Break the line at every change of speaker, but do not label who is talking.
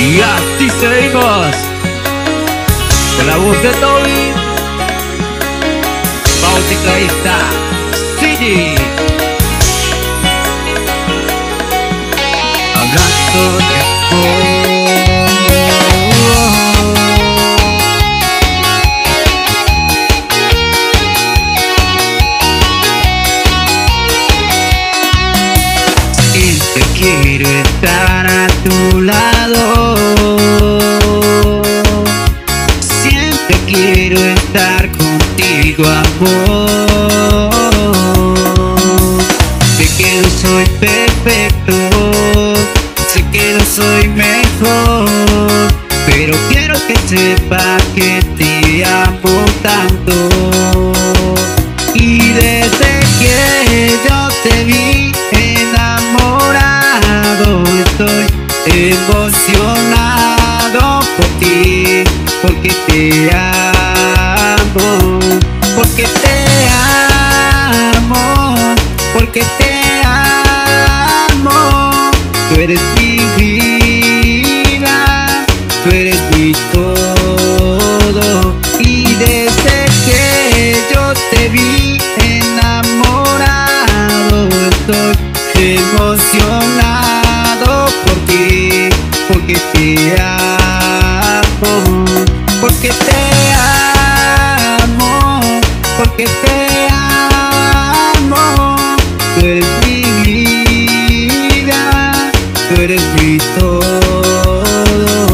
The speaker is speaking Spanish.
Y así seguimos con la voz de Toby, bautista City. Hablando de amor. Siempre quiero estar a tu lado, siempre quiero estar contigo, amor. Sé que no soy perfecto, sé que no soy mejor, pero quiero que sepas que te amo tanto. Y desde que yo te vi enamorado, estoy emocionado por ti, porque te amo, porque te amo, porque te amo. Tú eres mi vida, tú eres mi todo. Y desde que yo te vi enamorado, estoy emocionado por ti, porque te amo, porque te amo, porque te amo. Tú eres mi vida, tú eres mi todo.